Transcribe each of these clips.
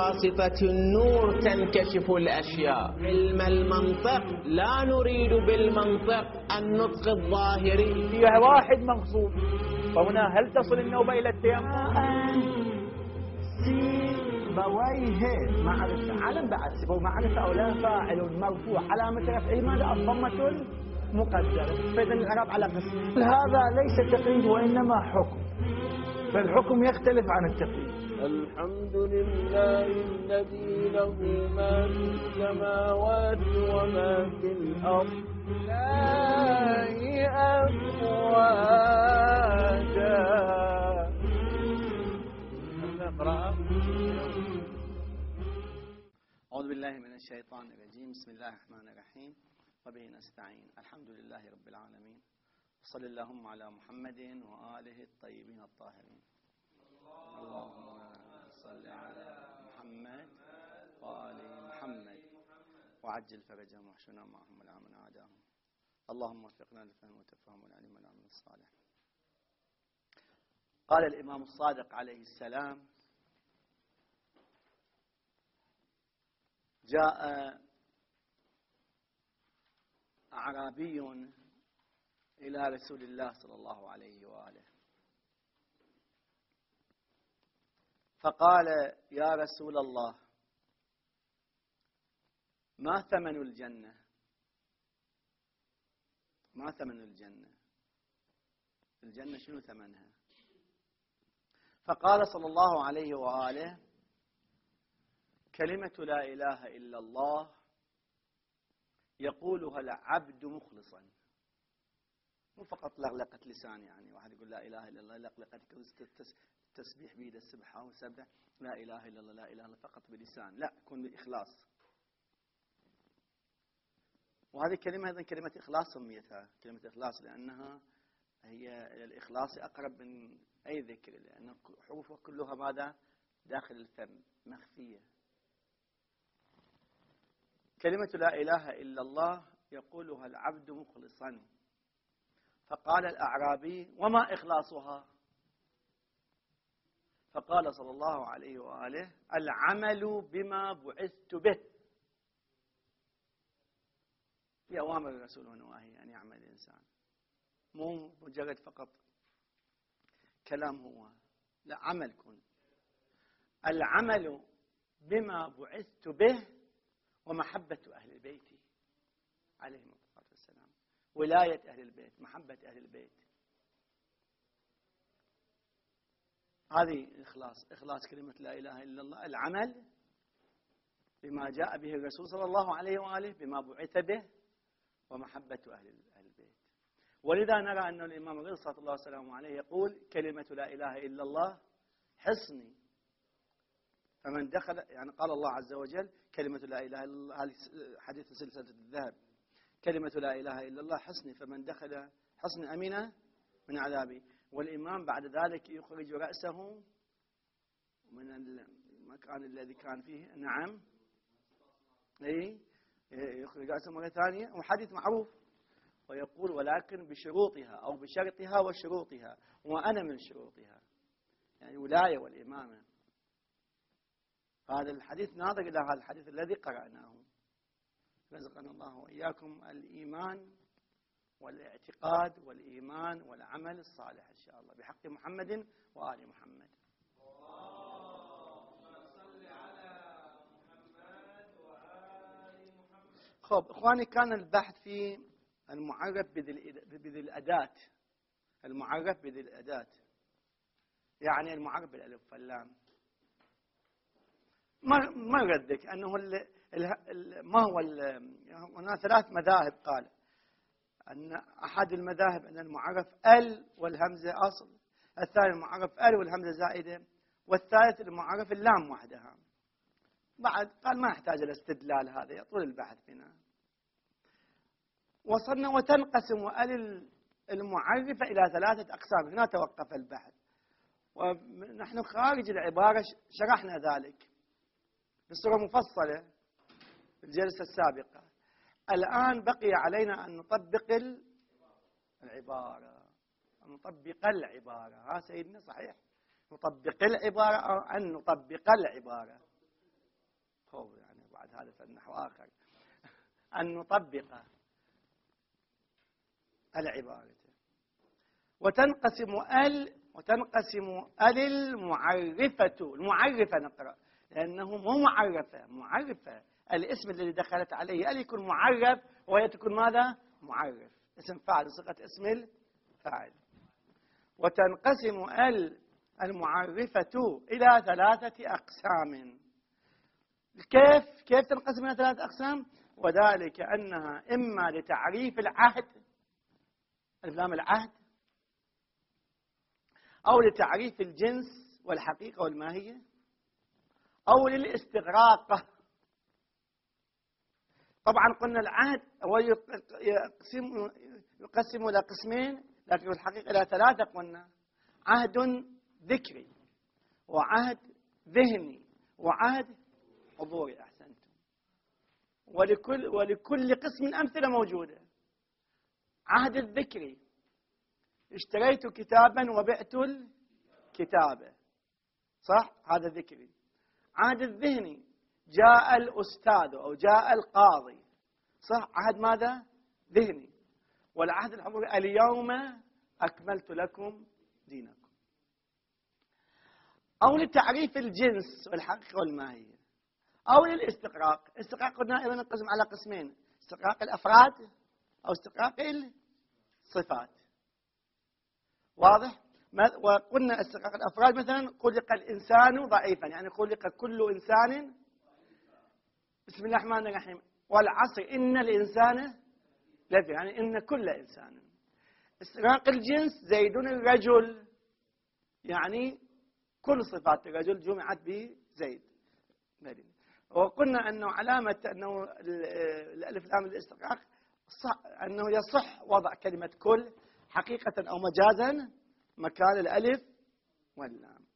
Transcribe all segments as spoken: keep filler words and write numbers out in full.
بواسطة النور تنكشف الأشياء. علم المنطق لا نريد بالمنطق النطق الظاهري. فيها واحد مغصوب، فهنا هل تصل النوبة إلى التيمم؟ سيبويه معرفة، علم بعد سيبويه معرفة أو لا، فاعل مرفوع علامة رفعه ماذا؟ الضمة المقدرة. فإذا الإعراب على قسم. هذا ليس تقييد وإنما حكم، فالحكم يختلف عن التقييد. الحمد لله الذي له ما في السماوات وما في الأرض لا أفواجا. نقرأ. أعوذ بالله من الشيطان الرجيم. بسم الله الرحمن الرحيم وبه نستعين. الحمد لله رب العالمين، وصلى اللهم على محمد وآله الطيبين الطاهرين. اللهم صل على محمد وآل محمد وعجل فرجهم واحشنا معهم ولا من أعداهم. اللهم وفقنا للفهم والتفهم والعلم والعمل الصالح. قال الإمام الصادق عليه السلام: جاء أعرابي إلى رسول الله صلى الله عليه وآله فقال: يا رسول الله، ما ثمن الجنة؟ ما ثمن الجنة؟ الجنة شنو ثمنها؟ فقال صلى الله عليه وآله: كلمة لا إله إلا الله يقولها العبد مخلصا. مو فقط لغلقة لسان، يعني واحد يقول لا إله إلا الله لغلقة التسبيح بيد السبحة وسبح لا إله إلا الله لا إله إلا الله فقط بلسان، لا، يكون بإخلاص. وهذه الكلمة أيضا كلمة إخلاص سميتها كلمة إخلاص لأنها هي الإخلاص أقرب من أي ذكر، لأن حروفها كلها ماذا؟ داخل الفم مخفية. كلمة لا إله إلا الله يقولها العبد مخلصا. فقال الأعرابي: وما إخلاصها؟ فقال صلى الله عليه وآله: العمل بما بعثت به. في أوامر الرسول ونواهي أن يعمل الإنسان، مو مجرد فقط كلام، هو لا، عمل كن. العمل بما بعثت به ومحبة أهل البيت عليهم الصلاة والسلام. ولاية أهل البيت، محبة أهل البيت، هذه إخلاص. إخلاص كلمة لا إله إلا الله العمل بما جاء به الرسول صلى الله عليه وآله، بما بعث به، ومحبة أهل البيت. ولذا نرى أن الإمام الرضا صلى الله عليه وسلم عليه يقول: كلمة لا إله إلا الله حصني، فمن دخل، يعني قال الله عز وجل: كلمة لا إله إلا الله، هذه حديث سلسلة الذهب، كلمة لا إله إلا الله حصني، فمن دخل حصن أمينة من عذابي. والإمام بعد ذلك يخرج رأسه من المكان الذي كان فيه، نعم، أي يخرج رأسه مرة ثانية، وحديث معروف، ويقول: ولكن بشروطها أو بشرطها وشروطها، وأنا من شروطها، يعني ولاية والإمامة. هذا الحديث ناظر إلى هذا الحديث الذي قرأناه. رزقنا الله وإياكم الإيمان والاعتقاد والإيمان والعمل الصالح إن شاء الله بحق محمد وآل محمد. اللهم صل على محمد وآل محمد. خب إخواني، كان البحث في المعرف بذي الأداة. المعرف بذي الأداة يعني المعرف بالألف واللام. ما يردك أنه ال ال ما هو هنا ثلاث مذاهب. قال أن أحد المذاهب أن المعرف ال والهمزة أصل، الثاني المعرف ال والهمزة زائدة، والثالث المعرف اللام وحدها. بعد قال ما يحتاج الاستدلال، هذا يطول البحث بنا. وصلنا وتنقسم ال المعرفة إلى ثلاثة أقسام. هنا توقف البحث، ونحن خارج العبارة شرحنا ذلك بصورة مفصلة في الجلسة السابقة. الآن بقي علينا أن نطبق العبارة، أن نطبق العبارة. ها سيدنا صحيح؟ نطبق العبارة أو أن نطبق العبارة؟ هو يعني بعد هذا فالنحو آخر أن نطبق العبارة. وتنقسم ال وتنقسم ال المعرفة، المعرفة نقرأ لأنه مو معرفة، معرفة الاسم الذي دخلت عليه ال يكون معرف وهي تكون ماذا؟ معرف، اسم فاعل صيغة اسم الفاعل. وتنقسم ال المعرفة إلى ثلاثة أقسام. كيف كيف تنقسم إلى ثلاثة أقسام؟ وذلك أنها إما لتعريف العهد، الفلام العهد، أو لتعريف الجنس والحقيقة والماهية، أو للاستغراق. طبعا قلنا العهد هو يقسم يقسم إلى قسمين، لكن الحقيقة إلى ثلاثة. قلنا عهد ذكري، وعهد ذهني، وعهد حضوري. أحسنتم. ولكل ولكل قسم أمثلة موجودة. عهد الذكري، اشتريت كتابا وبعت الكتابة، صح؟ هذا ذكري. عهد الذهني، جاء الأستاذ أو جاء القاضي، صح؟ عهد ماذا؟ ذهني. والعهد الحضوري، اليوم أكملت لكم دينكم. أو لتعريف الجنس والحقيقة والماهية، أو للاستقراق. استقراق قلنا أيضا نقسم على قسمين: استقراق الأفراد أو استقراق الصفات. واضح؟ وقلنا استقراق الأفراد مثلا خلق الإنسان ضعيفا، يعني خلق كل إنسان. بسم الله الرحمن الرحيم. والعصر إن الإنسان لفي، يعني إن كل إنسان. استقراق الجنس، زيد الرجل، يعني كل صفات الرجل جمعت بزيد. وقلنا أنه علامة أنه الألف لام الاستقراق أنه يصح وضع كلمة كل حقيقة أو مجازا مكان الألف واللام.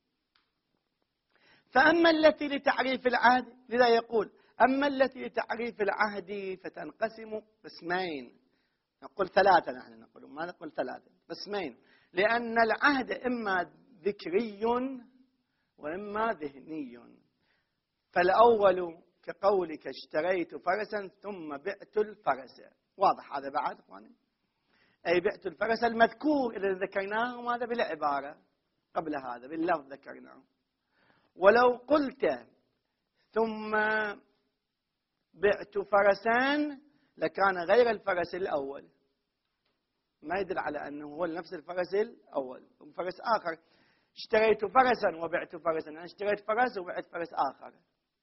فأما التي لتعريف العهد، لذا يقول أما التي لتعريف العهد فتنقسم قسمين. نقول ثلاثة، نحن نقول ما نقول ثلاثة، قسمين، لأن العهد إما ذكري وإما ذهني. فالأول كقولك اشتريت فرسا ثم بعت الفرس. واضح هذا بعد اخواني؟ أي بعت الفرس المذكور إذا ذكرناه ماذا بالعبارة قبل هذا باللفظ ذكرناه. ولو قلت ثم بعت فرسان لكان غير الفرس الأول، ما يدل على أنه هو نفس الفرس الأول، فرس آخر. اشتريت فرسا وبعت فرسا، أنا اشتريت فرس وبعت فرس آخر.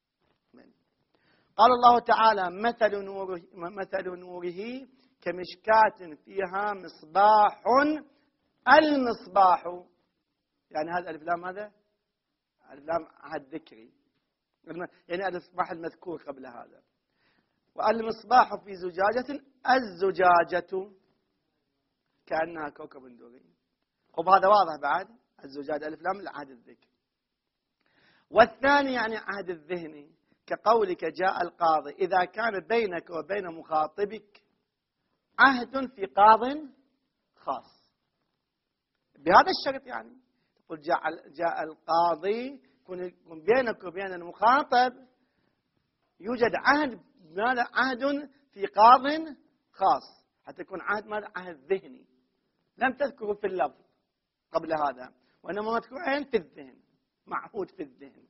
قال الله تعالى مثل نوره, مثل نوره كمشكاة فيها مصباح. المصباح يعني هذا الألف لام، هذا الألف لام عهد ذكري، يعني المصباح المذكور قبل هذا. والمصباح في زجاجة، الزجاجة كأنها كوكب دري. خب هذا واضح بعد، الزجاجة ألف لام العهد الذكري. والثاني يعني عهد الذهني، كقولك جاء القاضي، إذا كان بينك وبين مخاطبك عهد في قاض خاص بهذا الشرط، يعني تقول جاء جاء القاضي، يكون بينك وبين المخاطب يوجد عهد، ماذا؟ عهد في قاض خاص، حتى يكون عهد ماذا؟ عهد ذهني، لم تذكره في اللفظ قبل هذا، وإنما مذكورين في الذهن، معهود في الذهن.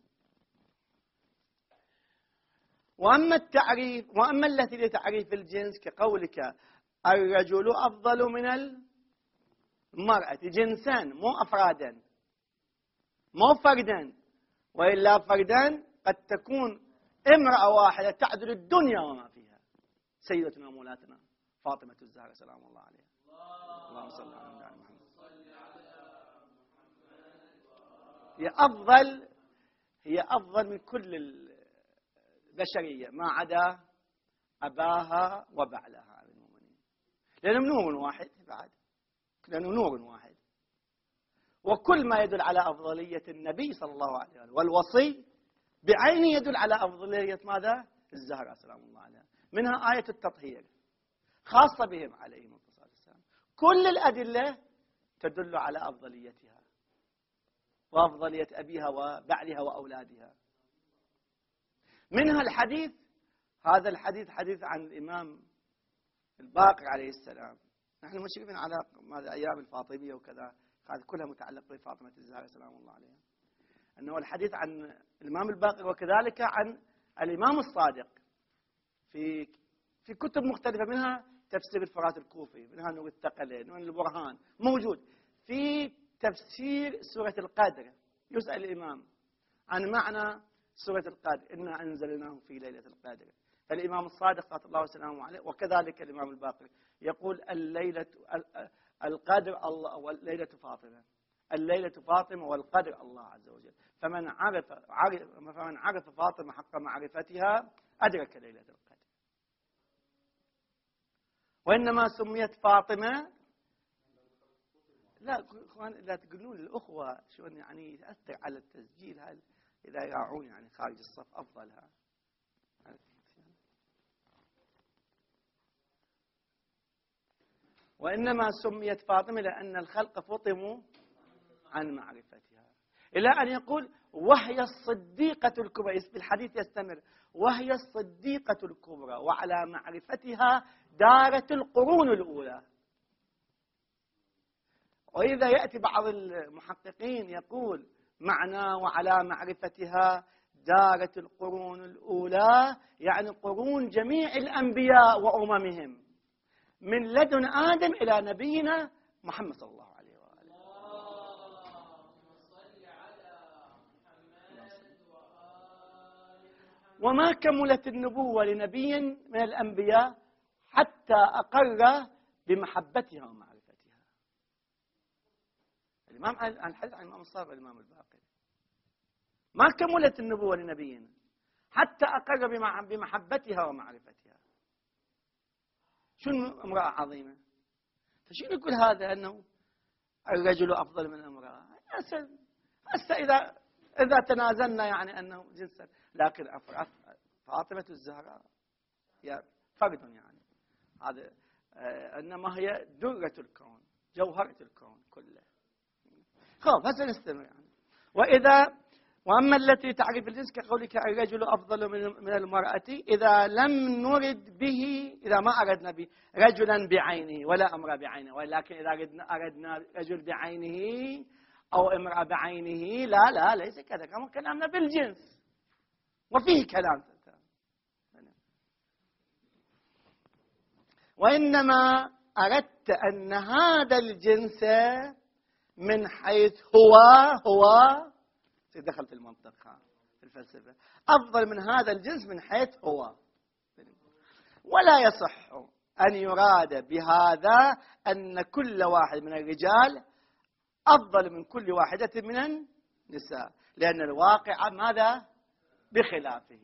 وأما التعريف وأما التي لتعريف الجنس كقولك الرجل أفضل من المرأة، جنسان مو أفرادا، مو فردا، وإلا فردا قد تكون امرأة واحدة تعدل الدنيا وما فيها، سيدتنا ومولاتنا فاطمة الزهراء سلام الله عليها. اللهم صل على محمد. هي أفضل هي أفضل من كل البشرية ما عدا أباها وبعلها المؤمنين، لأنهم نور واحد بعد، لأنه نور واحد. وكل ما يدل على أفضلية النبي صلى الله عليه وسلم والوصي بعينه يدل على أفضلية ماذا؟ الزهراء سلام الله عليها. منها آية التطهير خاصة بهم عليهم الصلاة والسلام. كل الأدلة تدل على أفضليتها وأفضلية أبيها وبعلها وأولادها. منها الحديث، هذا الحديث حديث عن الإمام الباقر عليه السلام. نحن مشرفين على ماذا أيام الفاطمية وكذا، هذه كلها متعلقة بفاطمة الزهراء سلام الله عليها. أنه الحديث عن الإمام الباقر وكذلك عن الإمام الصادق في في كتب مختلفة، منها تفسير الفرات الكوفي، منها نور الثقلين، من البرهان موجود. في تفسير سورة القدر يسأل الإمام عن معنى سورة القدر، إنا أنزلناه في ليلة القدر. فالإمام الصادق صلى الله عليه وسلم عليه وكذلك الإمام الباقر يقول الليلة القدر الله والليلة فاطمة، الليلة فاطمة والقدر الله عز وجل. فمن عرف, عرف فمن عرف فاطمة حق معرفتها أدرك ليلة القدر. وإنما سميت فاطمة، لا اخوان لا تقولون للأخوة شو يعني يتأثر على التسجيل، هل إذا يراعون يعني خارج الصف أفضلها. وإنما سميت فاطمة لأن الخلق فطموا عن معرفتها، إلى أن يقول وهي الصديقة الكبرى. الحديث يستمر وهي الصديقة الكبرى وعلى معرفتها دارت القرون الأولى. وإذا يأتي بعض المحققين يقول معنى وعلى معرفتها دارت القرون الأولى، يعني قرون جميع الأنبياء وأممهم من لدن آدم إلى نبينا محمد صلى الله عليه وآله. وما كملت النبوة لنبي من الأنبياء حتى أقر بمحبتها ومعرفتها. الإمام عن الحديث عن الإمام الصادق والإمام الباقر، ما كملت النبوة لنبي حتى أقر بمحبتها ومعرفتها. شو امرأة عظيمة؟ فشو يقول هذا أنه الرجل أفضل من الامرأة؟ هسه إذا إذا تنازلنا يعني أنه جنسا، لكن فاطمة الزهراء هي فرد يعني، هذا إنما هي درة الكون جوهرة الكون كله. خلاص هسه نستمر يعني. وإذا وأما التي تعرف الجنس كقولك الرجل أفضل من المرأة إذا لم نرد به، إذا ما أردنا به رجلا بعينه ولا امرأة بعينه، ولكن إذا أردنا, أردنا رجل بعينه أو امرأة بعينه لا لا ليس كذا، كما كلامنا بالجنس وفيه كلام. وإنما أردت أن هذا الجنس من حيث هو هو دخل في المنطق في الفلسفة أفضل من هذا الجنس من حيث هو، ولا يصح أن يراد بهذا أن كل واحد من الرجال أفضل من كل واحدة من النساء، لأن الواقع ماذا بخلافه.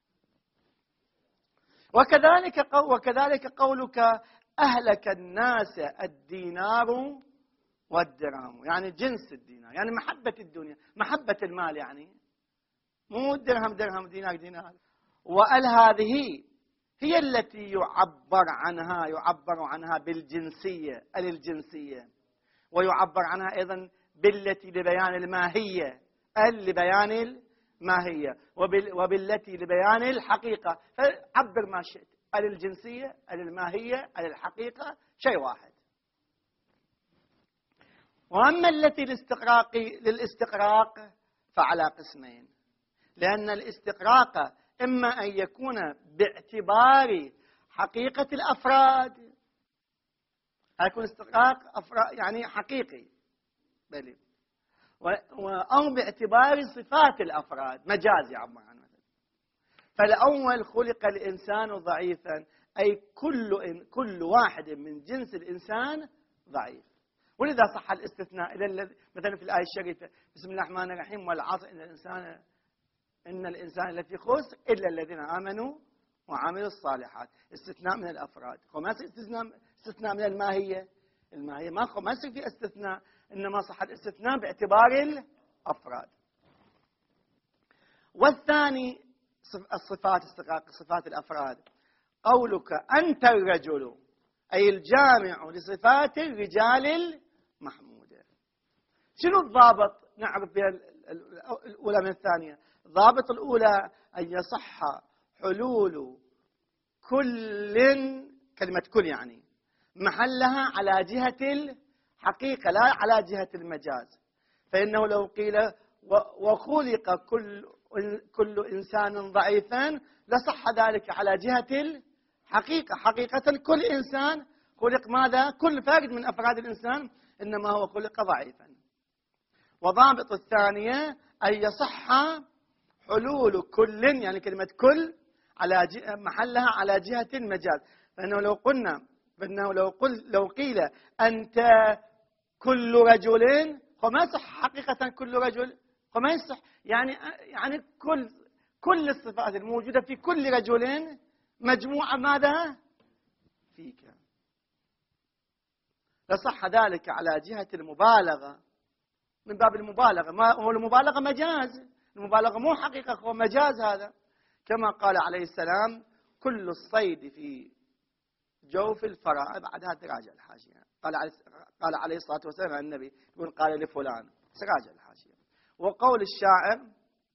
وكذلك وكذلك قولك أهلك الناس الدينار والدرهم، يعني جنس الدينار يعني محبة الدنيا محبة المال، يعني مو درهم درهم دينار دينار. وال هذه هي التي يعبر عنها يعبر عنها بالجنسية الجنسية، ويعبر عنها أيضا بالتي لبيان الماهية ال لبيان الماهية وبالتي لبيان الحقيقة. فعبر ما شئت، الجنسية الماهية الحقيقة شيء واحد. وأما التي للاستقراق للاستقراق فعلى قسمين، لأن الاستقراق إما أن يكون باعتبار حقيقة الأفراد، يكون استقراق أفراد يعني حقيقي بل أو باعتبار صفات الأفراد مجازي يعبر عنه. فالأول خلق الإنسان ضعيفا، أي كل كل واحد من جنس الإنسان ضعيف، ولذا صح الاستثناء إلى مثلا في الآية الشريفة بسم الله الرحمن الرحيم والعصر إن الإنسان إن الإنسان لفي خسر إلا الذين آمنوا وعملوا الصالحات. استثناء من الأفراد، وما استثناء استثناء من الماهية. الماهية ما ما يصير في استثناء، إنما صح الاستثناء باعتبار الأفراد. والثاني الصفات استقراق صفات الأفراد، قولك أنت الرجل أي الجامع لصفات الرجال المحمودة. شنو الضابط نعرف بها الأولى من الثانية؟ ضابط الأولى أن يصح حلول كل، كلمة كل يعني محلها على جهة الحقيقة لا على جهة المجاز. فإنه لو قيل وخلق كل كل إنسان ضعيفا لصح ذلك على جهة الحقيقة. حقيقة كل إنسان خلق ماذا؟ كل فرد من أفراد الإنسان إنما هو خلق ضعيفا. وضابط الثانية أن يصح حلول كل، يعني كلمة كل على محلها على جهة المجاز. فإنه لو قلنا فإنه لو قل لو قيل أنت كل رجل فما يصح حقيقة كل رجل، فما يصح يعني يعني كل كل الصفات الموجودة في كل رجل مجموعة ماذا؟ فيك. لصح ذلك على جهة المبالغة، من باب المبالغة. ما هو المبالغة مجاز، المبالغة مو حقيقة، هو مجاز هذا. كما قال عليه السلام كل الصيد في جوف الفراء. بعدها تراجع الحاشية. قال عليه قال عليه الصلاة والسلام عن النبي يقول قال لفلان، تراجع الحاشية. وقول الشاعر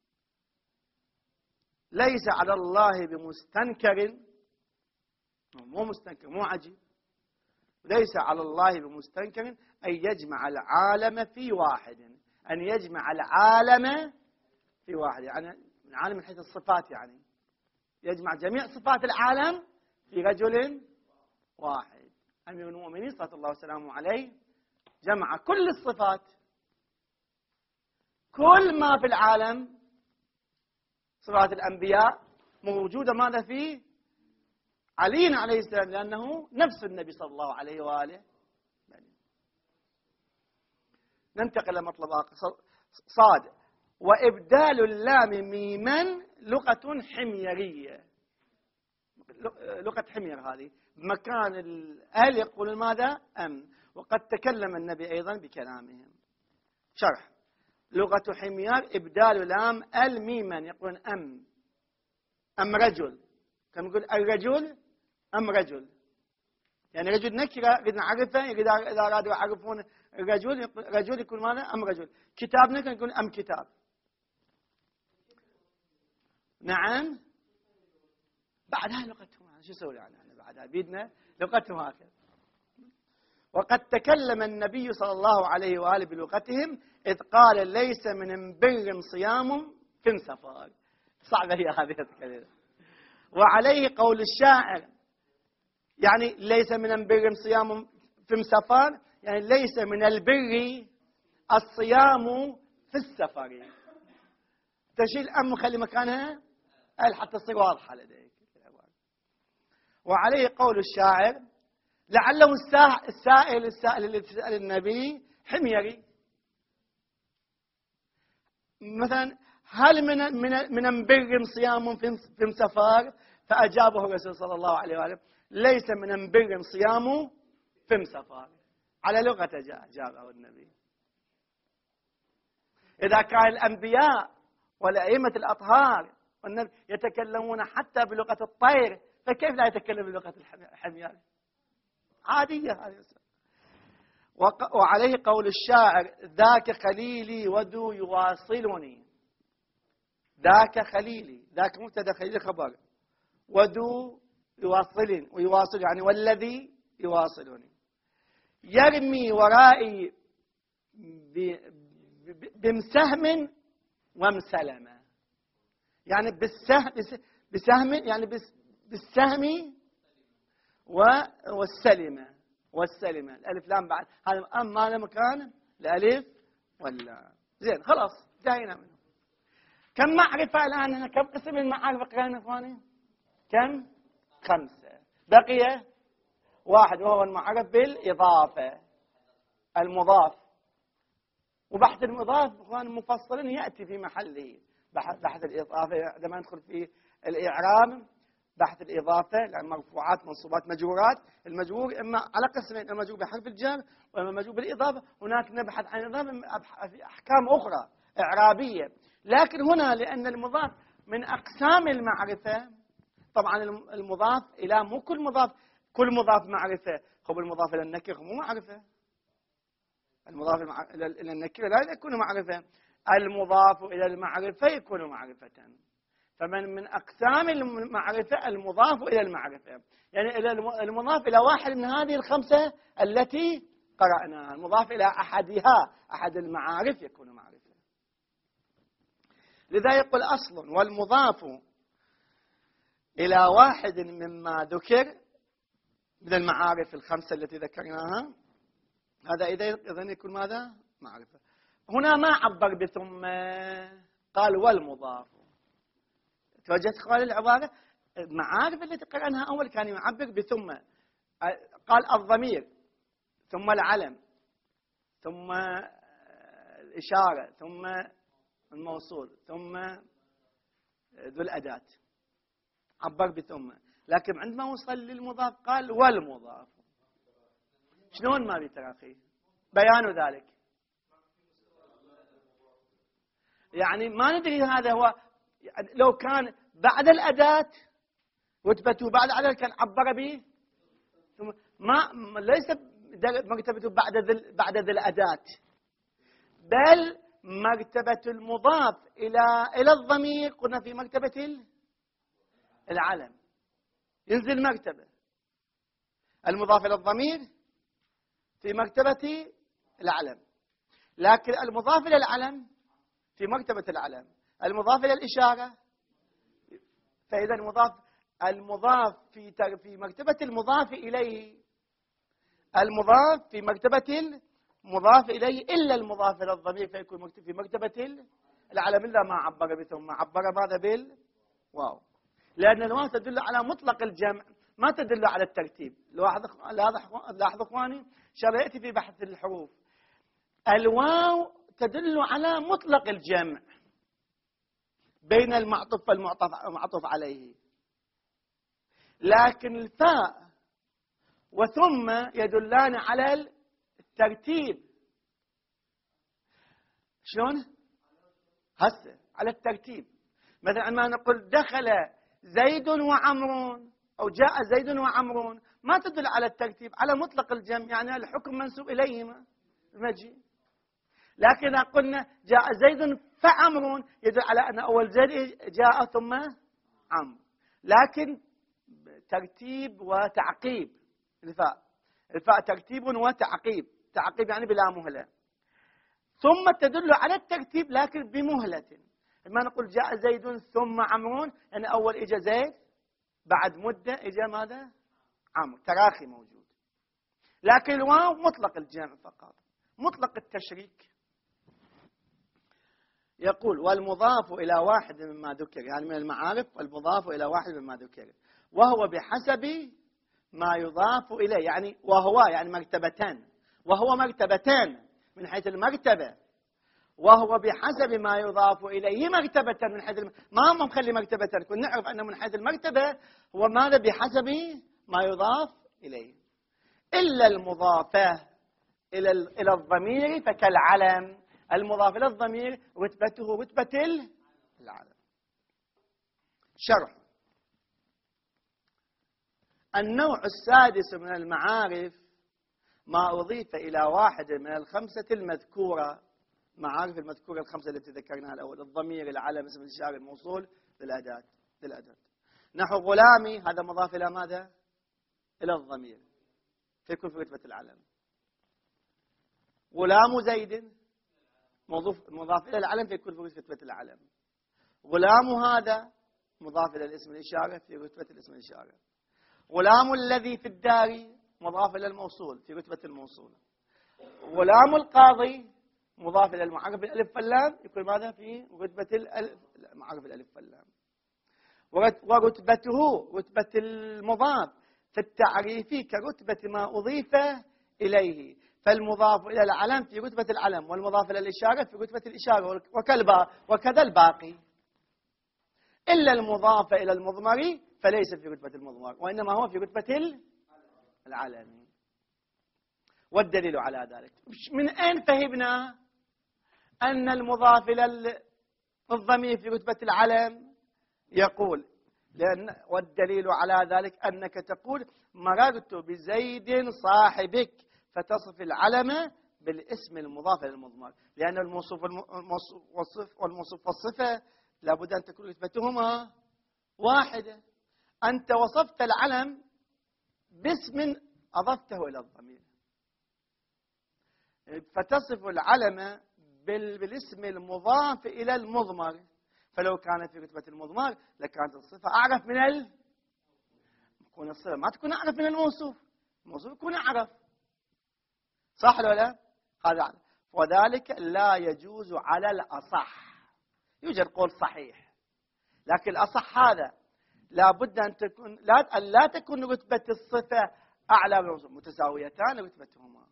ليس على الله بمستنكر، مو مستنكر مو عجيب، ليس على الله بمستنكر أن يجمع العالم في واحد، أن يجمع العالم في واحد، يعني العالم من حيث الصفات، يعني يجمع جميع صفات العالم في رجل واحد. أمير المؤمنين صلى الله وسلامه عليه جمع كل الصفات، كل ما في العالم صفات الأنبياء موجودة ماذا فيه؟ علي عليه السلام، لأنه نفس النبي صلى الله عليه وآله. ننتقل لمطلب آخر. صاد وإبدال اللام ميما لغة حميرية. لغة حمير هذه مكان الأهل يقول ماذا؟ أم. وقد تكلم النبي أيضا بكلامهم. شرح لغة حمير إبدال لام الميما، يقولون أم أم رجل، كما يقول الرجل أم رجل، يعني رجل نكرة قد نعرفه. إذا أرادوا يعرفون الرجل رجل يكون ماذا؟ أم رجل. كتاب نكرة يكون أم كتاب. نعم بعدها لغتهم شو يسوي يعني بعدها بيدنا لغتهم هكذا. وقد تكلم النبي صلى الله عليه وآله بلغتهم إذ قال ليس من بر صيام في سفر. صعبة هي هذه الكلمة. وعليه قول الشاعر، يعني ليس من بر صيام في سفر، يعني ليس من البر الصيام في السفر. تشيل أم خلي مكانها ال حتى تصير واضحة لديك. وعليه قول الشاعر لعله السائل السائل اللي تسأل النبي حميري، مثلا هل من من من بر صيام في سفر؟ فأجابه الرسول صلى الله عليه وآله ليس من بر صيام في سفر، على لغة أجابه النبي. إذا كان الأنبياء والأئمة الأطهار والنبي يتكلمون حتى بلغة الطير، فكيف لا يتكلم بلغة الحمير؟ عادية هذه. وعليه قول الشاعر ذاك خليلي ودو يواصلني. ذاك خليلي، ذاك مبتدا خليلي خبر، ودو يواصلني، ويواصل يعني والذي يواصلني. يرمي ورائي بمسهم ومسلمة، يعني بالسهم بسهم يعني بالسهم والسلمة والسلمة. الألف لام بعد هذا أم ما له مكان الألف ولا زين. خلاص انتهينا منه. كم معرفة الآن هنا؟ كم قسم من المعارف قرأنا إخواني؟ كم؟ خمسة. بقي واحد وهو المعرف بالإضافة، المضاف. وبحث المضاف إخواني مفصلا يأتي في محله. بحث, بحث الإضافة عندما ندخل في الإعراب، بحث الإضافة لأن مرفوعات منصوبات مجرورات. المجرور إما على قسمين، إما مجرور بحرف الجر وإما مجرور بالإضافة. هناك نبحث عن الإضافة في أحكام أخرى إعرابية. لكن هنا لأن المضاف من أقسام المعرفة، طبعا المضاف إلى مو كل مضاف كل مضاف معرفة. خب المضاف إلى النكرة مو معرفة، المضاف إلى النكرة لا يكون معرفة. المضاف إلى المعرفة يكون معرفة. فمن من أقسام المعرفة المضاف إلى المعرفة، يعني المضاف إلى واحد من هذه الخمسة التي قرأناها، المضاف إلى أحدها أحد المعارف يكون معرفة. لذا يقول أصل والمضاف إلى واحد مما ذكر من المعارف الخمسة التي ذكرناها، هذا إذن يكون ماذا؟ معرفة. هنا ما عبر بثم، قال والمضاف. توجهت خلال العبارة. المعارف التي قرأناها أول كان يعبر بثم، قال الضمير ثم العلم ثم الإشارة ثم الموصول ثم ذو الأداة، عبر بثم. لكن عندما وصل للمضاف قال والمضاف. شلون ما بتراخي؟ بيان ذلك يعني ما ندري هذا هو، يعني لو كان بعد الأداة رتبته بعد الأداة كان عبر به، ما ليس مرتبته بعد ذل بعد ذي الأداة، بل مرتبة المضاف إلى إلى الضمير قلنا في مرتبة العلم، ينزل مرتبة المضاف إلى الضمير في مرتبة العلم، لكن المضاف إلى العلم في مرتبة العلم، المضاف إلى الإشارة. فإذا المضاف المضاف في في مرتبة المضاف إليه، المضاف في مرتبة المضاف إليه إلا المضاف إلى الضمير فيكون في مرتبة العلم، إلا ما عبر بثم، عبر ماذا بالواو، لأن الواو تدل على مطلق الجمع ما تدل على الترتيب. لاحظوا إخواني شرع يأتي في بحث الحروف، الواو تدل على مطلق الجمع بين المعطوف والمعطوف عليه، لكن الفاء وثم يدلان على الترتيب. شلون؟ هسه على الترتيب. مثلا عندما نقول دخل زيد وعمر أو جاء زيد وعمر ما تدل على الترتيب، على مطلق الجمع، يعني الحكم منسوب إليهما المجيء. لكن إذا قلنا جاء زيد فعمر يدل على أن أول زيد جاء ثم عمرو، لكن ترتيب وتعقيب. الفاء الفاء ترتيب وتعقيب، تعقيب يعني بلا مهلة، ثم تدل على الترتيب لكن بمهلة. لما نقول جاء زيد ثم عمرو يعني أول إجا زيد بعد مدة إجا ماذا؟ عمرو، تراخي موجود. لكن الواو مطلق الجمع فقط، مطلق التشريك. يقول والمضاف إلى واحد مما ذكر، يعني من المعارف والمضاف إلى واحد مما ذكر، وهو بحسب ما يضاف إليه، يعني وهو يعني مرتبتان، وهو مرتبتان من حيث المرتبة، وهو بحسب ما يضاف إليه مرتبة من حيث الم... ما هم مخلي مرتبة، كنا نعرف أنه من حيث المرتبة هو ماذا؟ بحسب ما يضاف إليه، إلا المضافة إلى إلى الضمير فكالعلم، المضاف إلى الضمير رتبته رتبة العلم. شرح. النوع السادس من المعارف ما أضيف إلى واحد من الخمسة المذكورة، معارف المذكورة الخمسة التي ذكرناها الأول، الضمير، العلم، اسم الإشارة، الموصول، للأداة للأداة نحو غلامي، هذا مضاف إلى ماذا؟ إلى الضمير فيكون في رتبة العلم. غلام زيد مضاف مضاف إلى العلم فيكون في رتبة العلم. غلام هذا مضاف إلى الاسم الإشارة في رتبة الاسم الإشارة. غلام الذي في الدار مضاف إلى الموصول في رتبة الموصول. غلام القاضي مضاف إلى المعرف الألف واللام يكون ماذا؟ في رتبة الألف معرف الألف واللام. ورتبته رتبة المضاف في التعريف كرتبة ما أضيف إليه، فالمضاف إلى العلم في رتبة العلم، والمضاف إلى الإشارة في رتبة الإشارة، وكذا الباقي، إلا المضاف إلى المضمر فليس في رتبة المضمر، وإنما هو في رتبة العلم. والدليل على ذلك من أين فهمنا أن المضاف إلى الضمير في رتبة العلم؟ يقول لأن والدليل على ذلك أنك تقول مررت بزيد صاحبك، فتصف العلم بالاسم المضاف للمضمر، لأن الموصوف والموصوف والموصوف والصفة لابد أن تكون رتبتهما واحدة. أنت وصفت العلم باسم أضفته إلى الضمير، فتصف العلم بالاسم المضاف إلى المضمر، فلو كانت في رتبة المضمر لكانت الصفة أعرف من ال تكون الصفة ما تكون أعرف من الموصوف، الموصوف يكون أعرف، صح ولا لا؟ هذا علم. وذلك لا يجوز على الأصح. يوجد قول صحيح، لكن الأصح هذا لابد أن تكون لا لا تكون رتبة الصفة أعلى من الموصوف، متساويتان رتبتهما.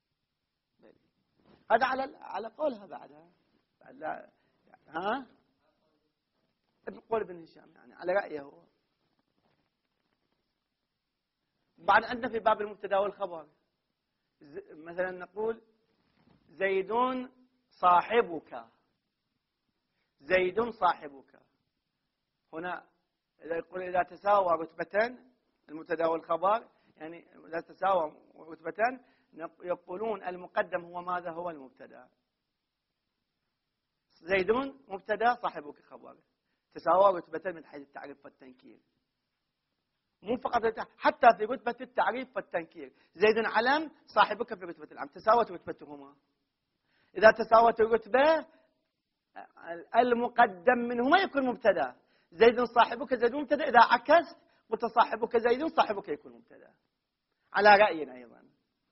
هذا على على قولها بعدها لا ها ابن قول ابن هشام يعني على رأيه هو. بعد عندنا في باب المبتدا والخبر مثلا نقول زيد صاحبك، زيد صاحبك. هنا يقول إذا تساوى رتبتان المبتدا والخبر، يعني إذا تساوى رتبتان يقولون المقدم هو ماذا؟ هو المبتدا. زيد مبتدا صاحبك خبر، تساوى رتبتان من حيث التعريف والتنكير. مو فقط حتى في رتبة التعريف والتنكير، زيد علم صاحبك في رتبة العلم، تساوت رتبتهما. إذا تساوت الرتبة المقدم منهما يكون مبتدا، زيد صاحبك زيد مبتدا، إذا عكست قلت صاحبك زيد صاحبك يكون مبتدا، على رأينا أيضا.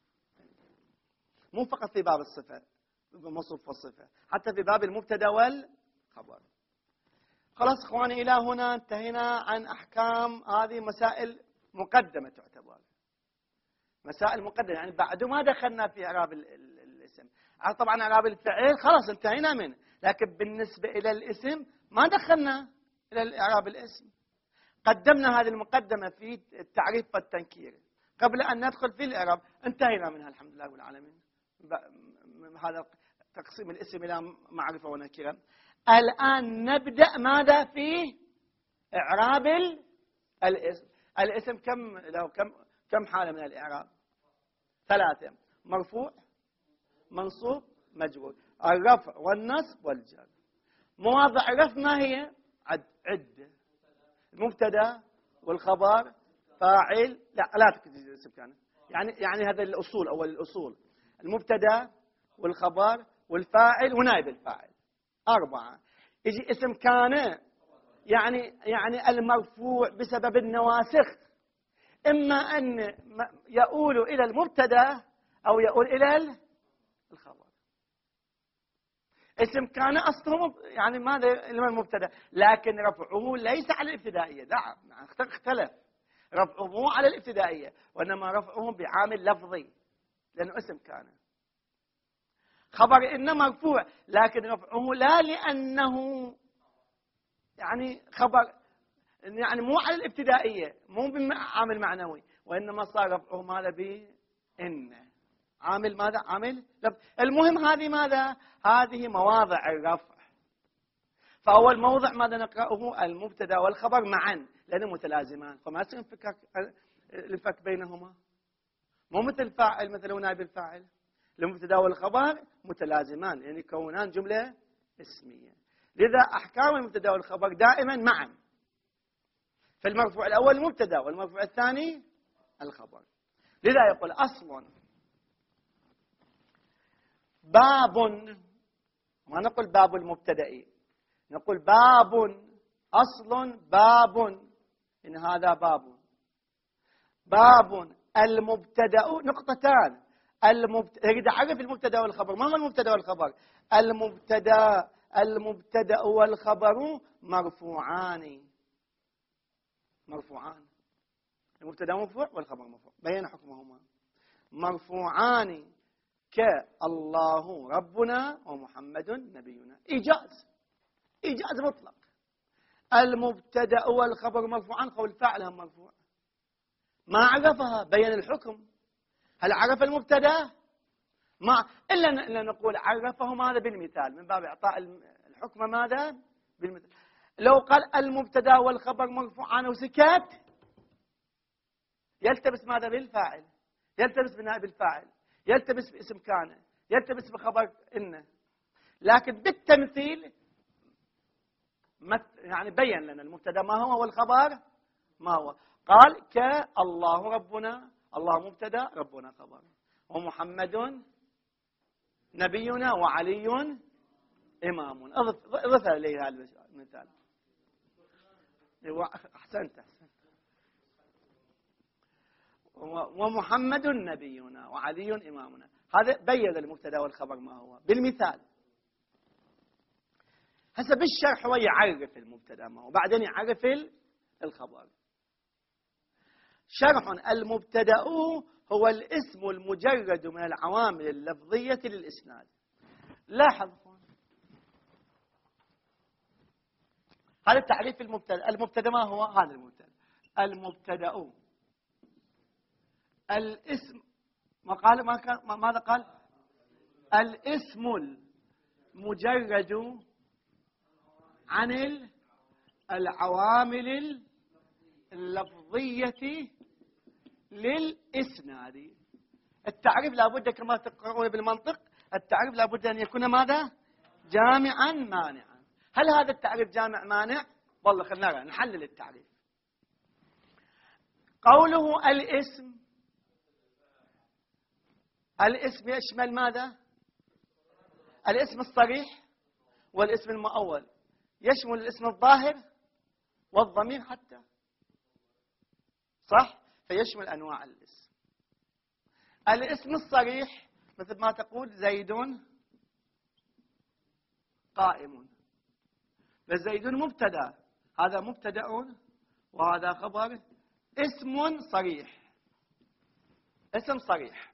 مو فقط في باب الصفة الموصوف والصفة، حتى في باب المبتدا والخبر. خلاص اخواني، الى هنا انتهينا عن احكام هذه مسائل مقدمه تعتبر مسائل مقدمه، يعني بعد ما دخلنا في اعراب الاسم. طبعا اعراب الفعل خلاص انتهينا منه، لكن بالنسبه الى الاسم ما دخلنا الى اعراب الاسم. قدمنا هذه المقدمه في التعريف والتنكير قبل ان ندخل في الاعراب، انتهينا منها الحمد لله رب العالمين. هذا تقسيم الاسم الى معرفه ونكره. الآن نبدأ ماذا في إعراب الاسم. الاسم كم له كم كم حالة من الإعراب؟ ثلاثة: مرفوع، منصوب، مجرور. الرفع والنصب والجر. مواضع الرفع ما هي؟ عد عدة: المبتدا والخبر، فاعل، لا لا تكتب الاسم كان يعني يعني هذا الأصول. أول الأصول المبتدا والخبر والفاعل ونائب الفاعل، أربعة. يجي اسم كان يعني يعني المرفوع بسبب النواسخ، إما أن يؤول إلى المبتدا أو يؤول إلى الخبر. اسم كان أصله يعني ماذا؟ المبتدا، لكن رفعه ليس على الابتدائية، لا اختلف. رفعه مو على الابتدائية، وإنما رفعه بعامل لفظي لأنه اسم كان. خبر إنما مرفوع، لكن رفعه لا لأنه يعني خبر يعني مو على الابتدائية، مو بعامل معنوي، وإنما صار رفعه ماذا؟ بإن عامل ماذا؟ عامل لفظ. المهم هذه ماذا؟ هذه مواضع الرفع. فأول موضع ماذا نقرأه؟ المبتدا والخبر معا لأنهم متلازمان، فما يصير الفك بينهما. مو مثل الفاعل مثل ونائب الفاعل، المبتدا والخبر متلازمان يعني يكونان جملة اسمية. لذا أحكام المبتدا والخبر دائما معا. فالمرفوع الأول المبتدا والمرفوع الثاني الخبر. لذا يقول أصل باب، ما نقول باب المبتدئ، نقول باب. أصل باب، إن هذا باب. باب المبتدا نقطتان. المبتدا يريد أعرف المبتدا والخبر. ما هو المبتدا والخبر؟ المبتدا المبتدا والخبر مرفوعان. مرفوعان المبتدا مرفوع والخبر مرفوع. بين حكمهما مرفوعان كالله ربنا ومحمد نبينا. إيجاز إيجاز مطلق. المبتدا والخبر مرفوعان، قول فاعلهم مرفوع. ما عرفها بين الحكم. هل عرف المبتدا؟ ما إلا أن نقول عرفه ماذا؟ بالمثال، من باب إعطاء الحكم ماذا؟ بالمثال. لو قال المبتدا والخبر مرفوعان وسكت يلتبس ماذا؟ بالفاعل، يلتبس بنائب الفاعل، يلتبس باسم كان، يلتبس بخبر إن، لكن بالتمثيل يعني بين لنا المبتدا ما هو والخبر ما هو. قال كالله ربنا، الله مبتدا ربنا خبر، ومحمد نبينا وعلي إمامنا. اضف اضف إليه هذا المثال. أحسنت أحسنت. ومحمد نبينا وعلي إمامنا، هذا بين المبتدا والخبر ما هو بالمثال. هسه بالشرح هو يعرف المبتدا ما هو، بعدين يعرف الخبر. شرح: المبتدا هو الاسم المجرد من العوامل اللفظية للإسناد. لاحظ هذا التعريف المبتدا. المبتدا ما هو؟ هذا المبتدا. المبتدا الاسم، ما قال ما كان ماذا قال؟ الاسم المجرد عن العوامل اللفظية للإسناد. التعريف لابد كما تقرؤون بالمنطق، التعريف لابد أن يكون ماذا؟ جامعا مانعا. هل هذا التعريف جامع مانع؟ والله خلينا نرى نحلل التعريف. قوله الاسم، الاسم يشمل ماذا؟ الاسم الصريح والاسم المؤول، يشمل الاسم الظاهر والضمير حتى، صح؟ فيشمل أنواع الاسم. الاسم الصريح مثل ما تقول زيد قائم، فزيد مبتدا، هذا مبتدا وهذا خبر، اسم صريح، اسم صريح.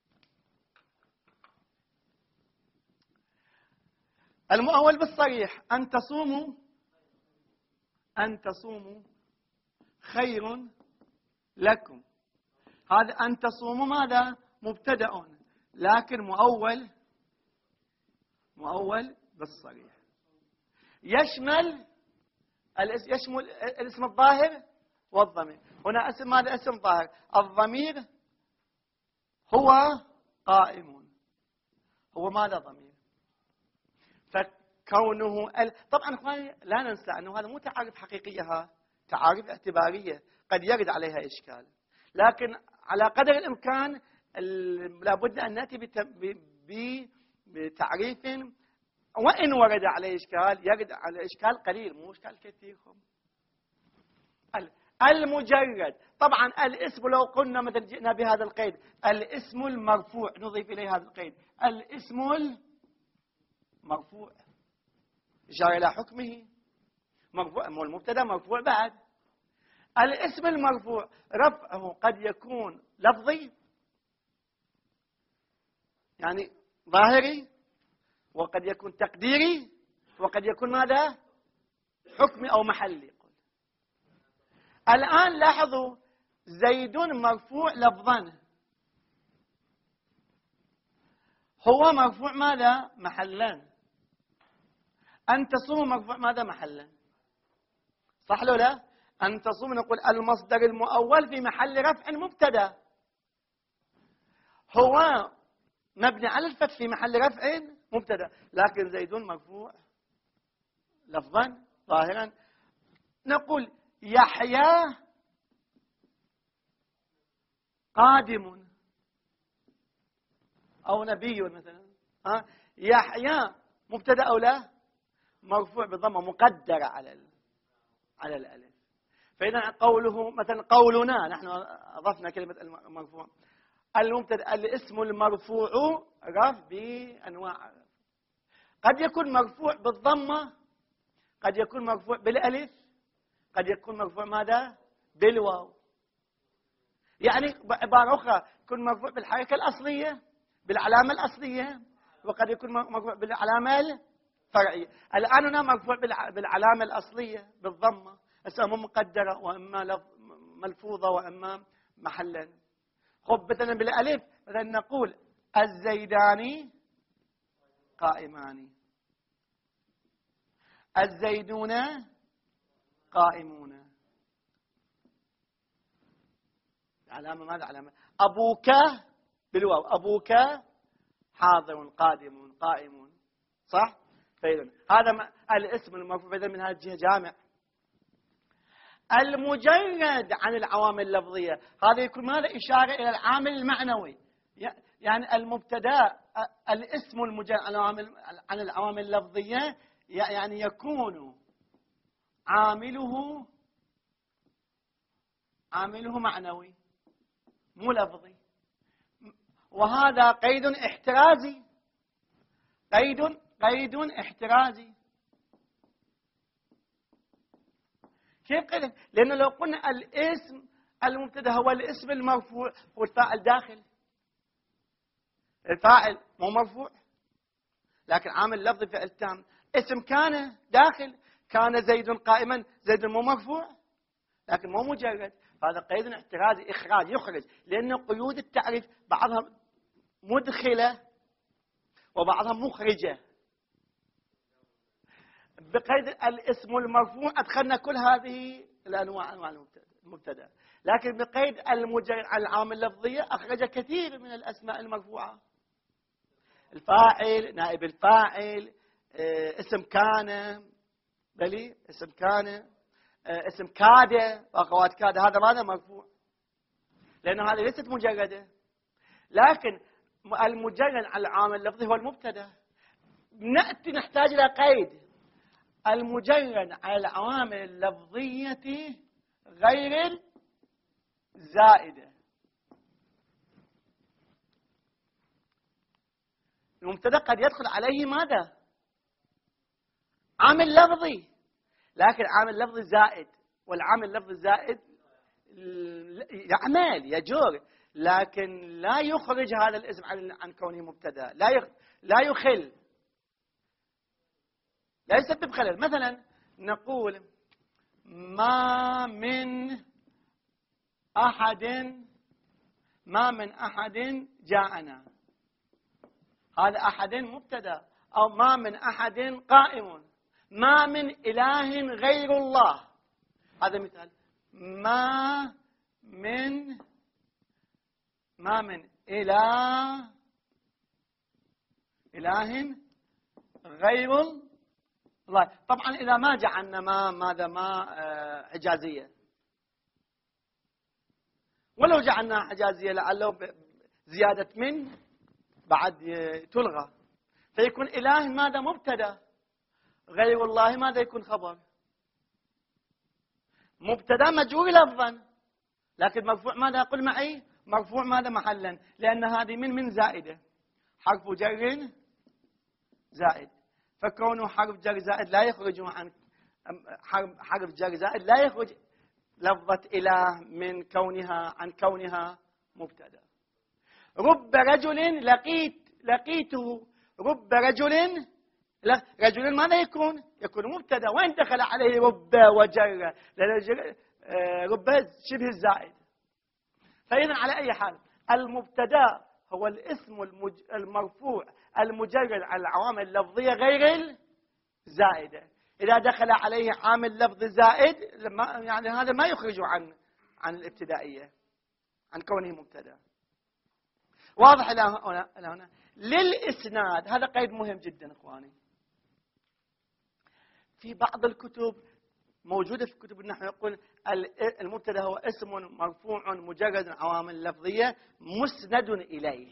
المؤول بالصريح: أن تصوموا، أن تصوموا خير لكم. هذا أن تصوموا ماذا؟ مبتدأ، لكن مؤول، مؤول بالصريح. يشمل يشمل الاسم الظاهر والضمير. هنا اسم ماذا؟ اسم ظاهر. الضمير هو قائم، هو ماذا؟ ضمير. فكونه ال... طبعا اخواني لا ننسى انه هذا مو تعارف حقيقيه، تعارف اعتباريه قد يرد عليها اشكال، لكن على قدر الامكان لابد ان ناتي بتعريف وان ورد عليه اشكال يرد على اشكال قليل، مو اشكال كثير. المجرد، طبعا الاسم لو قلنا مثلا جئنا بهذا القيد الاسم المرفوع، نضيف اليه هذا القيد الاسم المرفوع، إشارة إلى حكمه مرفوع، مو المبتدا مرفوع بعد. الاسم المرفوع رفعه قد يكون لفظي يعني ظاهري، وقد يكون تقديري، وقد يكون ماذا؟ حكمي أو محلي. الآن لاحظوا زيد مرفوع لفظا، هو مرفوع ماذا؟ محلا. أن تصوم مرفوع ماذا؟ محلا، صح لو لا؟ أن تصوم نقول المصدر المؤول في محل رفع مبتدا، هو مبني على الفتح في محل رفع مبتدا، لكن زيد مرفوع لفظا ظاهرا. نقول يحيى قادم أو نبي مثلا، ها يحيى مبتدا أو لا؟ مرفوع بضمه مقدرة على على الألف. فإذا قوله مثلا قولنا، نحن أضفنا كلمة المرفوع، المبتدا الاسم المرفوع رف بأنواع، قد يكون مرفوع بالضمة، قد يكون مرفوع بالألف، قد يكون مرفوع ماذا؟ بالواو. يعني بعبارة أخرى يكون مرفوع بالحركة الأصلية بالعلامة الأصلية، وقد يكون مرفوع بالعلامة الفرعية. الآن هنا مرفوع بالعلامة الأصلية بالضمة، إما مقدرة وإما ملفوظة وإما محلا. خب مثلا بالألف مثلا نقول الزيدان قائمان، الزيدون قائمون. علامة ماذا؟ علامة أبوك بالواو، أبوك حاضر قادم قائم، صح؟ فإذا هذا الاسم المرفوع إذا من هذه الجهة جامع. المجرد عن العوامل اللفظية هذا يكون ماذا؟ إشارة إلى العامل المعنوي، يعني المبتدا الاسم المجرد عن العوامل عن العوامل اللفظية يعني يكون عامله عامله معنوي مو لفظي، وهذا قيد احترازي، قيد قيد احترازي. كيف قيد؟ لأنه لو قلنا الاسم المبتدا هو الاسم المرفوع والفاعل داخل، الفاعل مو مرفوع لكن عامل لفظي فعل تام، اسم كان داخل، كان زيد قائما، زيد مو مرفوع لكن مو مجرد، هذا قيد احترازي إخراج يخرج، لأن قيود التعريف بعضها مدخلة وبعضها مخرجة. بقيد الاسم المرفوع أدخلنا كل هذه الأنواع أنواع المبتدأ، لكن بقيد المجرد عن العوامل اللفظية أخرج كثير من الأسماء المرفوعة، الفاعل، نائب الفاعل، اسم كان، بلي اسم كان، اسم كاد واخوات كاد، هذا ماذا مرفوع لأنه هذه ليست مجردة. لكن المجرد على العامل اللفظي هو المبتدا. نأتي نحتاج إلى قيد المجرد على العوامل اللفظية غير الزائدة. المبتدا قد يدخل عليه ماذا؟ عامل لفظي، لكن عامل لفظي زائد، والعامل اللفظي الزائد يعمل يجر لكن لا يخرج هذا الاسم عن عن كونه مبتدا، لا يخ... لا يخل، لا يسبب خلل. مثلا نقول ما من أحد ما من أحد جاءنا، هذا أحد مبتدا، أو ما من أحد قائم، ما من إله غير الله، هذا مثال. ما من ما من إله إله غير الله. طبعا إذا ما جعلنا ما ماذا ما حجازية، ولو جعلنا حجازية لعله زيادة من بعد تلغى، فيكون إله ماذا مبتدا، غير الله ماذا يكون خبر، مبتدا مجرور لفظا لكن مرفوع ماذا؟ قل معي مرفوع ماذا محلا، لأن هذه من من زائدة، حرف جر زائد، فكونه حرف جر زائد لا يخرج عن حرف جر زائد لا يخرج لفظة إله من كونها عن كونها مبتدا. رب رجل لقيت لقيته، رب رجل، لا رجل ماذا يكون؟ يكون مبتدا، وين دخل عليه رب وجر؟ لأن رب شبه الزائد. فإذا على أي حال المبتدا هو الاسم المرفوع المجرد على العوامل اللفظية غير الزائدة. إذا دخل عليه عامل لفظ زائد يعني هذا ما يخرج عن عن الابتدائية، عن كونه مبتدا. واضح إلى هنا؟ إلى هنا للإسناد هذا قيد مهم جدا إخواني. في بعض الكتب موجودة في كتب النحو يقول المبتدا هو اسم مرفوع مجرد عوامل لفظية مسند إليه،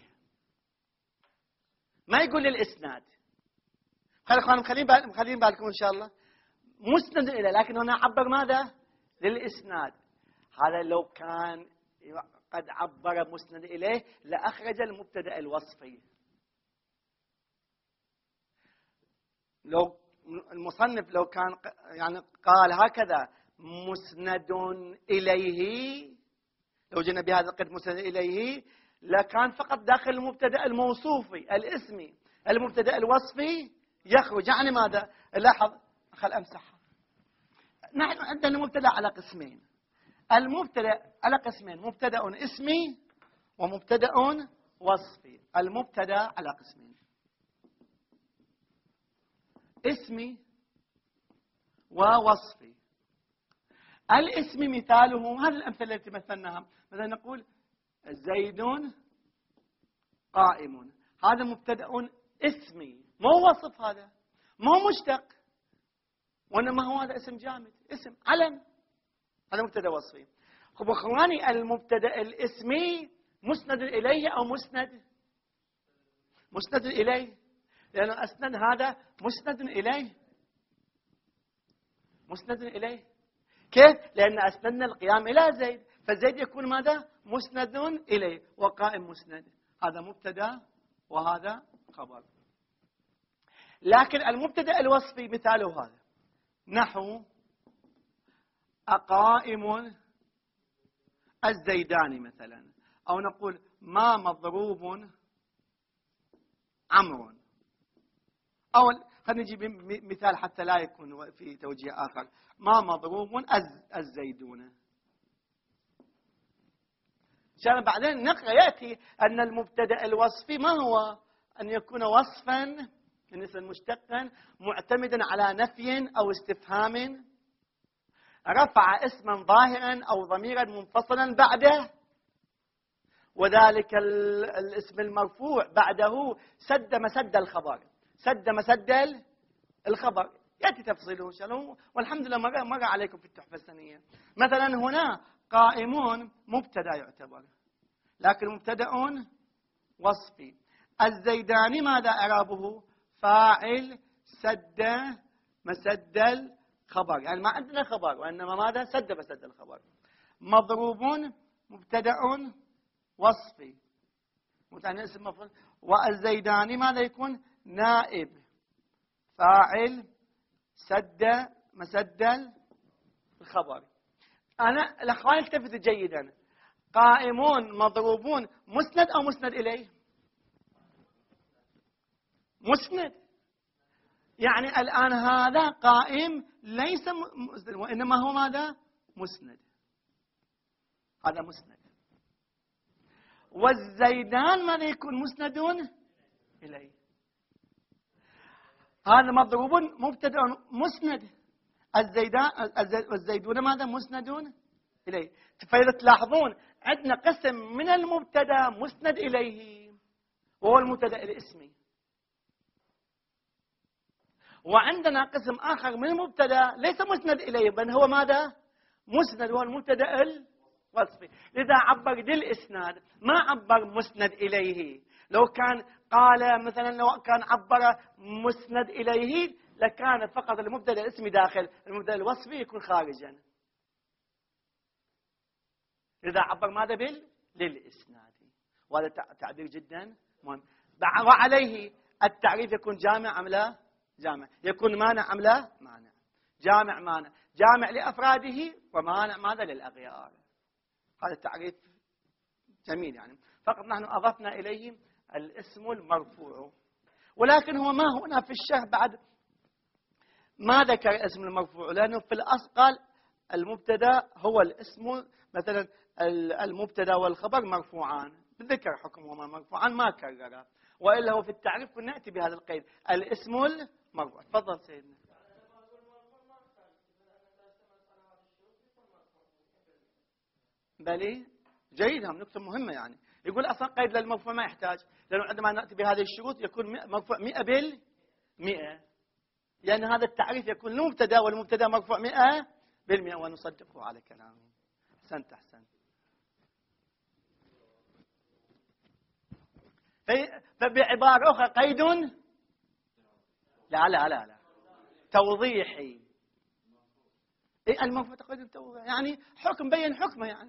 ما يقول للإسناد. خلينا خلينا خلينا بالكم إن شاء الله، مسند إليه، لكن هنا عبر ماذا؟ للإسناد. هذا لو كان قد عبر مسند إليه لأخرج المبتدا الوصفي. لو المصنف لو كان يعني قال هكذا مسند إليه، لو جينا بهذا القيد مسند إليه لكان فقط داخل المبتدا الموصوفي الاسمي، المبتدا الوصفي يخرج. يعني ماذا؟ لاحظ، خل أمسحها. نحن عندنا المبتدا على قسمين، المبتدا على قسمين، مبتدا اسمي ومبتدا وصفي. المبتدا على قسمين، اسمي ووصفي. الاسم مثاله هذه الأمثلة التي مثلناها، مثلا نقول زيد قائم، هذا مبتدأ اسمي، مو وصف، هذا مو مشتق، وإنما هو هذا اسم جامد، اسم علم، هذا مبتدأ وصفي. خب اخواني، المبتدأ الاسمي مسند إليه أو مسند مسند إليه، لأن أسند هذا مسند إليه، مسند إليه. كيف؟ لأن أسندنا القيام إلى زيد، فزيد يكون ماذا؟ مسند إليه، وقائم مسند، هذا مبتدأ وهذا خبر. لكن المبتدأ الوصفي مثاله هذا، نحو أقائم الزيداني مثلا، أو نقول ما مضروب عمرو، أو خلينا نجيب مثال حتى لا يكون في توجيه آخر، ما مضروب الزيدون. عشان بعدين نقرأ يأتي أن المبتدأ الوصفي ما هو؟ أن يكون وصفا بالنسبة مشتقا معتمدا على نفي أو استفهام، رفع اسما ظاهرا أو ضميرا منفصلا بعده، وذلك الاسم المرفوع بعده سد مسد الخبر، سد مسد الخبر. يأتي تفصيله شلون، والحمد لله مر مر عليكم في التحفة السنية. مثلا هنا قائمون مبتدا يعتبر، لكن مبتدا وصفي. الزيداني ماذا إعرابه؟ فاعل سد مسد الخبر، يعني ما عندنا خبر وإنما ماذا؟ سد مسد الخبر. مضروبون مبتدا وصفي، متعني اسم مفعول. والزيداني ماذا يكون؟ نائب فاعل سد مسد الخبر. أنا الأخوان التفتوا جيدا، قائمون مضروبون مسند أو مسند إليه؟ مسند. يعني الآن هذا قائم ليس مسند، وإنما هو ماذا؟ مسند، هذا مسند. والزيدان ماذا يكون؟ مسند إليه. هذا مضروب مبتدأ مسند، الزيدان والزيدون ماذا؟ مسند إليه. فإذا تلاحظون عندنا قسم من المبتدأ مسند إليه وهو المبتدأ الاسمي، وعندنا قسم آخر من المبتدأ ليس مسند إليه بل هو ماذا؟ مسند، وهو المبتدأ الوصفي. لذا عبر للإسناد ما عبر مسند إليه. لو كان قال مثلا، لو كان عبر مسند إليه لكان فقط المبتدأ الاسمي داخل، المبتدأ الوصفي يكون خارجا. لذا عبر ماذا؟ بال للإسناد، وهذا تعبير جدا مهم. وعليه التعريف يكون جامع أم لا؟ جامع. يكون مانع أم لا؟ مانع. جامع مانع، جامع لأفراده ومانع ماذا؟ للأغيار. هذا التعريف جميل يعني، فقط نحن أضفنا إليه الاسم المرفوع. ولكن هو ما هنا في الشرح بعد ما ذكر الاسم المرفوع، لأنه في الأصل قال المبتدا هو الاسم، مثلا المبتدا والخبر مرفوعان، ذكر حكمهما مرفوعان ما كرره، وإلا هو في التعريف كنا نأتي بهذا القيد الاسم المرفوع. تفضل سيدنا. بلي جيد، هم نقطة مهمة يعني. يقول أصلا قيد للمرفوع ما يحتاج، لأنه عندما نأتي بهذه الشروط يكون مرفوع مئة بالمئة، لأن هذا التعريف يكون المبتدا والمبتدا مرفوع مئة بالمئة، ونصدقه على كلامه. أحسنت أحسنت. فبعبارة أخرى قيد لا لا لا لا توضيحي. إيه المرفوع قيد توضيحي، يعني حكم بين حكمه يعني.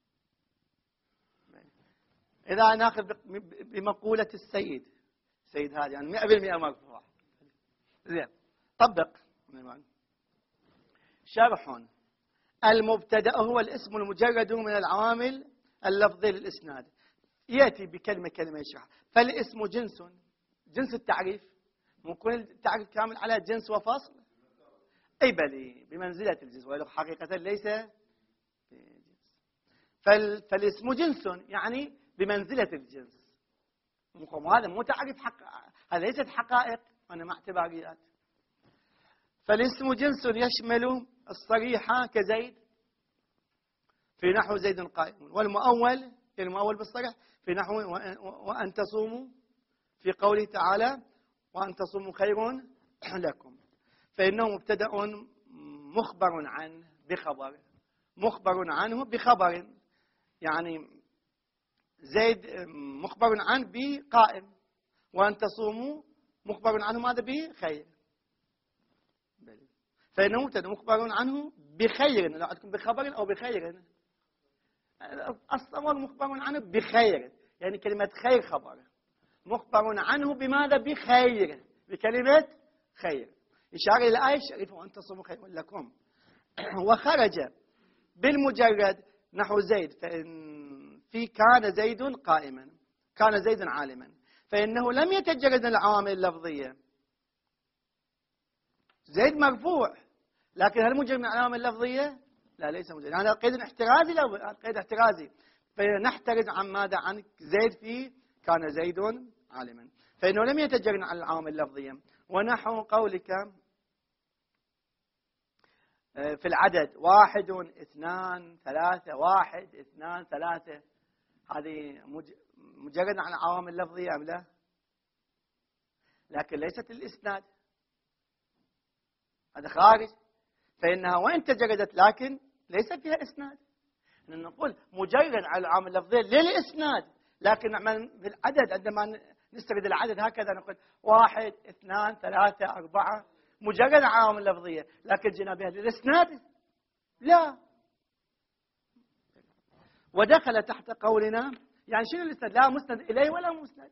إذا ناخذ بمقولة السيد، السيد هذا يعني مئة بالمئة مرفوع. زين، طبق. شرح. المبتدأ هو الاسم المجرد من العوامل اللفظية للإسناد، يأتي بكلمة كلمة يشرح. فالاسم جنس، جنس التعريف، ممكن التعريف كامل على جنس وفصل، أي بل بمنزلة الجنس، ولو حقيقة ليس بجنس. فالاسم جنس يعني بمنزلة الجنس، وهذا مو تعريف حق، هذا ليست حقائق وإنما اعتباريات. فالاسم جنس يشمل الصريحة كزيد في نحو زيد قائم، والمؤول المؤول بالصريح في نحو وأن تصوموا في قوله تعالى وأن تصوموا خير لكم، فإنه مبتدأ مخبر عنه بخبر، مخبر عنه بخبر، يعني زيد مخبر عنه بقائم، وأن تصوموا مخبر عنه ماذا بخير، فإنه مبتدأ مخبر عنه بخير، لو عندكم بخبر أو بخير، الصور مخبر عنه بخير، يعني كلمة خير خبر، مخبر عنه بماذا بخير، بكلمة خير، إشارة إلى آية الشريفة وأن تصوموا خير لكم. وخرج بالمجرد نحو زيد، فإن في كان زيد قائما، كان زيد عالما، فإنه لم يتجرد العوامل اللفظية. زيد مرفوع، لكن هل مجرد من العوامل اللفظية؟ لا، ليس مجرد، هذا قيد احترازي، لا قيد احترازي، فنحترز عن ماذا؟ عن زيد في كان زيد عالما، فإنه لم يتجرد عن العوامل اللفظية. ونحو قولك في العدد واحد اثنان ثلاثة، واحد اثنان ثلاثة، هذه مجرد عن العوامل اللفظية أم لا؟ لكن ليست الإسناد، هذا خارج، فإنها وإن تجردت لكن ليس فيها إسناد. نقول مجرد على العوامل اللفظية للإسناد، لكن في العدد عندما نسترد العدد هكذا نقول واحد اثنان ثلاثة أربعة، مجرد عوامل لفظية، لكن جينا بها للإسناد لا. ودخل تحت قولنا، يعني شنو الإسناد؟ لا مسند إليه ولا مسند.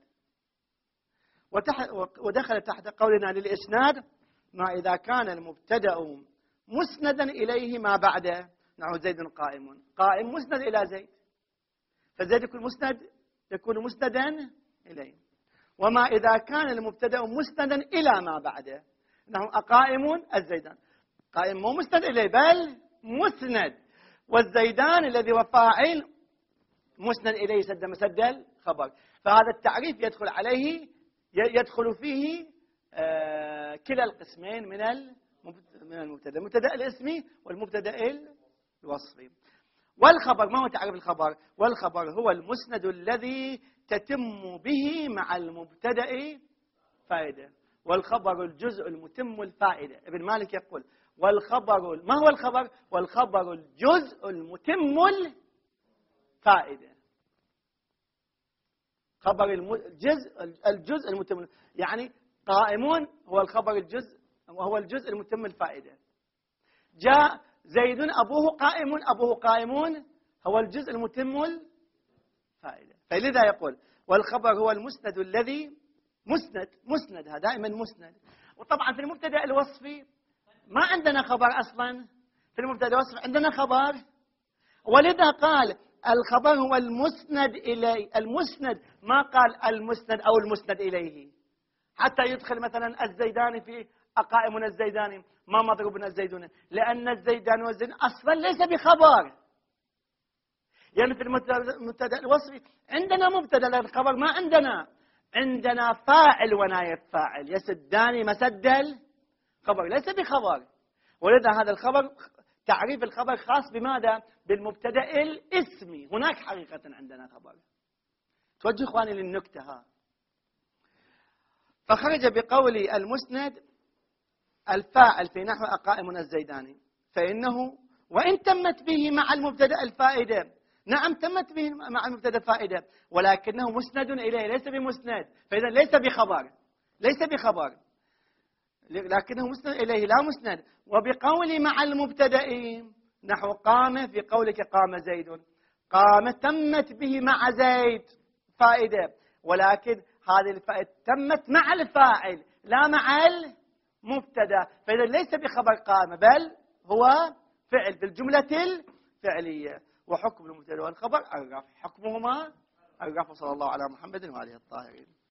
ودخل تحت قولنا للإسناد ما إذا كان المبتدأ مسندا إليه ما بعده، نحو زيد قائم، قائم مسند إلى زيد، فزيد يكون مسند، يكون مسندا إليه. وما إذا كان المبتدأ مسندا إلى ما بعده، نحو أقائم الزيدان، قائم مو مسند إليه بل مسند، والزيدان الذي هو فاعل مسند إليه سد مسد الخبر، فهذا التعريف يدخل عليه، يدخل فيه آه كلا القسمين من من المبتدأ، المبتدأ الاسمي والمبتدأ الوصفي. والخبر، ما هو تعريف الخبر؟ والخبر هو المسند الذي تتم به مع المبتدأ فائدة، والخبر الجزء المتم الفائدة. ابن مالك يقول والخبر، ما هو الخبر؟ والخبر الجزء المتم الفائدة، خبر الجزء الجزء المتم، يعني قائمون هو الخبر الجزء، وهو الجزء المتم الفائدة. جاء زيد أبوه قائم، أبوه قائمون هو الجزء المتم الفائدة، فلذا يقول والخبر هو المسند الذي مسند، مسند هذا دائما مسند. وطبعا في المبتدأ الوصفي ما عندنا خبر أصلا، في المبتدأ الوصفي عندنا خبر، ولذا قال الخبر هو المسند إليه، المسند، ما قال المسند أو المسند إليه، حتى يدخل مثلا الزيداني في أقائمنا الزيداني ما مضروبنا الزيدون، لأن الزيدان والزيدان أصلا ليس بخبر. يعني في المبتدأ الوصفي عندنا مبتدأ، الخبر ما عندنا، عندنا فاعل ونائب فاعل يسدان مسد الخبر، ليس بخبر. ولذا هذا الخبر تعريف الخبر خاص بماذا؟ بالمبتدأ الاسمي، هناك حقيقة عندنا خبر. توجه إخواني للنكتة ها. فخرج بقول المسند الفاعل في نحو أقائمنا الزيداني، فإنه وإن تمت به مع المبتدأ الفائدة، نعم تمت به مع المبتدأ الفائدة، ولكنه مسند إليه ليس بمسند، فإذا ليس بخبر، ليس بخبر، لكنه مسند إليه لا مسند. وبقول مع المبتدأ نحو قام، في قولك قام زيد، قام تمت به مع زيد فائدة، ولكن هذه الفائدة تمت مع الفاعل لا مع المبتدأ، فإذا ليس بخبر قام بل هو فعل بالجملة الفعلية. وحكم المبتدأ والخبر الرفع، حكمهما الرفع. صلى الله على محمد وآله الطاهرين.